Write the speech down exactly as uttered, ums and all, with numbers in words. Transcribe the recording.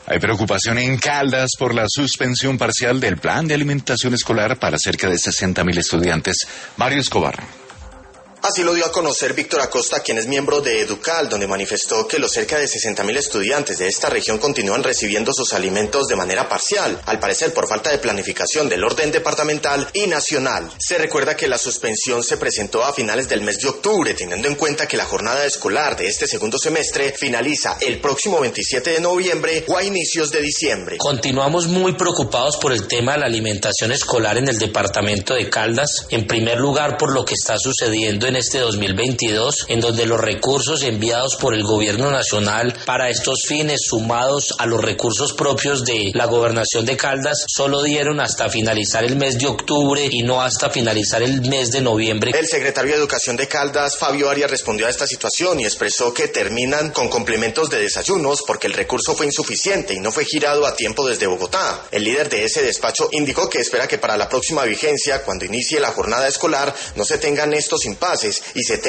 Hay preocupación en Caldas por la suspensión parcial del plan de alimentación escolar para cerca de sesenta mil estudiantes. Mario Escobar. Así lo dio a conocer Víctor Acosta, quien es miembro de Educal, donde manifestó que los cerca de sesenta mil estudiantes de esta región continúan recibiendo sus alimentos de manera parcial, al parecer por falta de planificación del orden departamental y nacional. Se recuerda que la suspensión se presentó a finales del mes de octubre, teniendo en cuenta que la jornada escolar de este segundo semestre finaliza el próximo veintisiete de noviembre o a inicios de diciembre. Continuamos muy preocupados por el tema de la alimentación escolar en el departamento de Caldas, en primer lugar por lo que está sucediendo en este dos mil veintidós, en donde los recursos enviados por el gobierno nacional para estos fines, sumados a los recursos propios de la gobernación de Caldas, solo dieron hasta finalizar el mes de octubre y no hasta finalizar el mes de noviembre. El secretario de Educación de Caldas, Fabio Arias, respondió a esta situación y expresó que terminan con complementos de desayunos porque el recurso fue insuficiente y no fue girado a tiempo desde Bogotá. El líder de ese despacho indicó que espera que para la próxima vigencia, cuando inicie la jornada escolar, no se tengan estos impases y se tenga